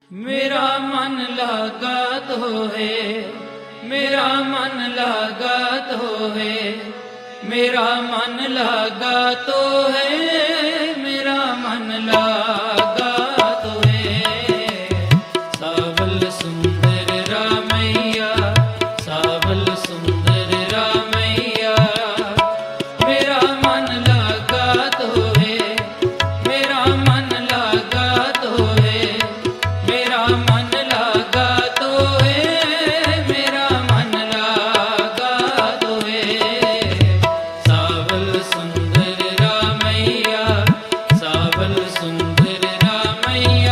मेरा मन लागा तो है, मेरा मन लागा तो है, मेरा मन लागा तो है, मेरा मन लागा तो है। सावल सुंदर रामैया, सावल सुंदर रामैया, मेरा मन लागा तो है, मेरा मन लागा तो है, मेरा मन लागा तो है, मेरा मन लागा तो है। सावल सुंदर रामैया, सावल सुंदर रामैया।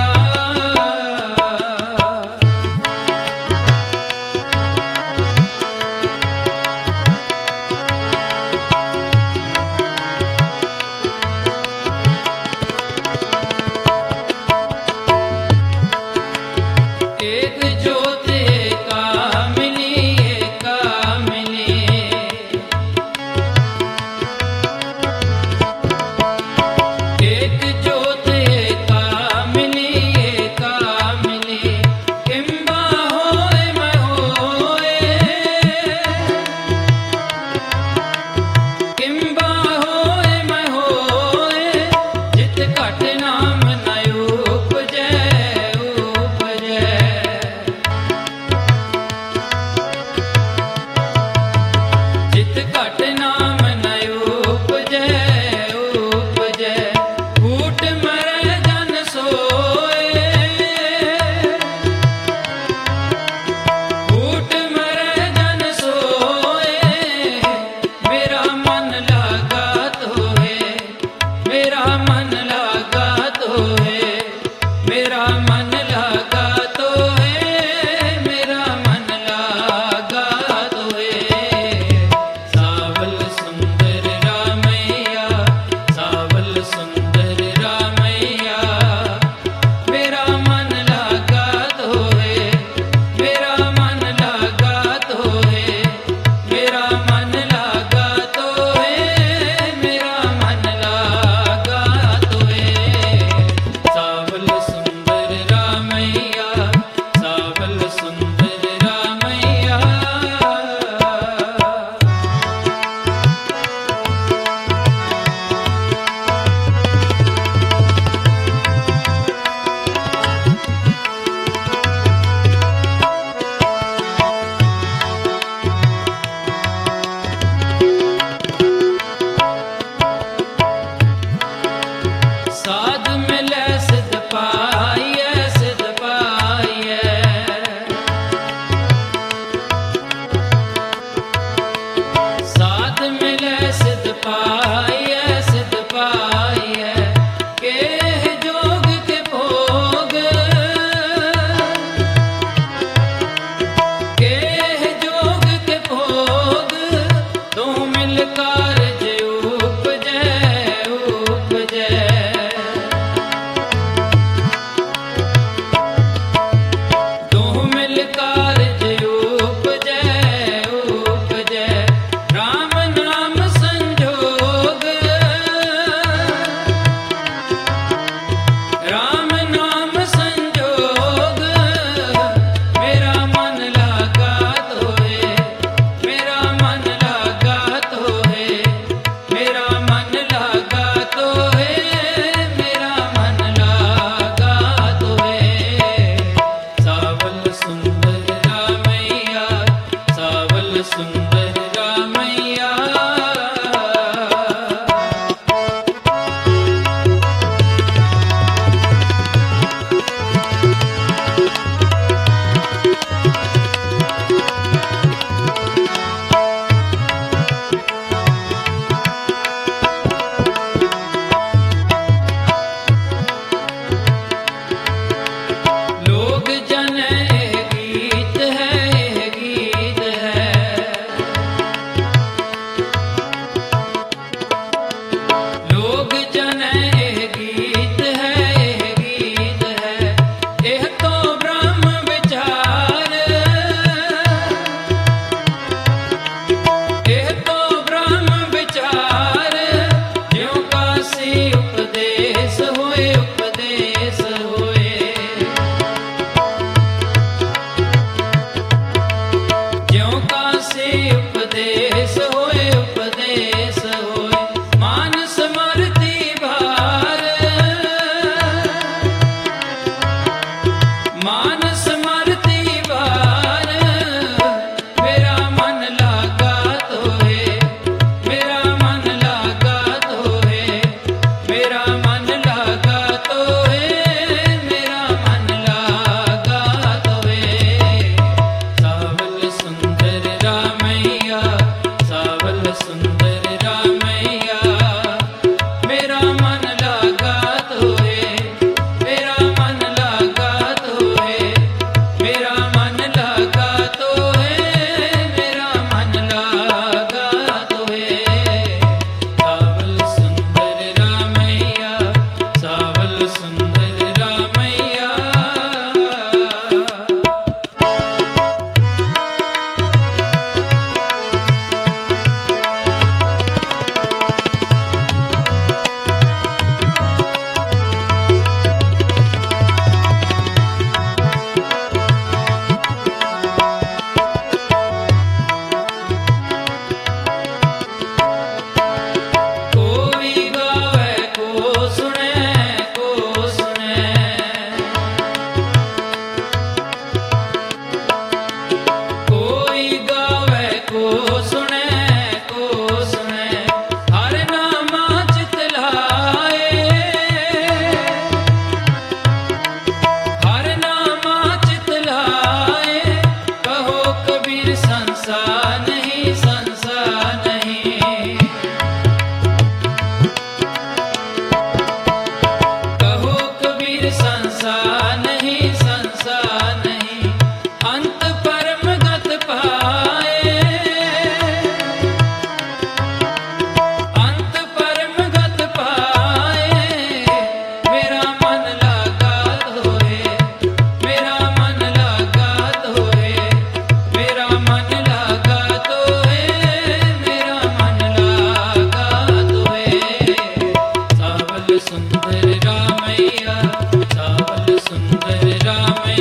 एक ज्योत कामिनी, कामिनी, एक ज्योत कामिनी, कामिनी, किंबा होए मैं होए, किंबा होए मैं होए, जित घट नाम न उपजै, उपजै। जित घट नाम न उपजै, उपजै। फूट मरै जन सोए, फूट मरै जन सोए, मेरा मन लागा तो है, मेरा मन लागा तो है, मेरा मन लागा तो है, मेरा मन लागा तो है। सावल सुंदर रामैया, सावल सुंदर रामैया, मेरा मन लागा तो है, मेरा मन लागा तो है, मेरा मन लागा तो है, मेरा मन लागा तो है। सावल सुंदर रामैया।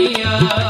मैया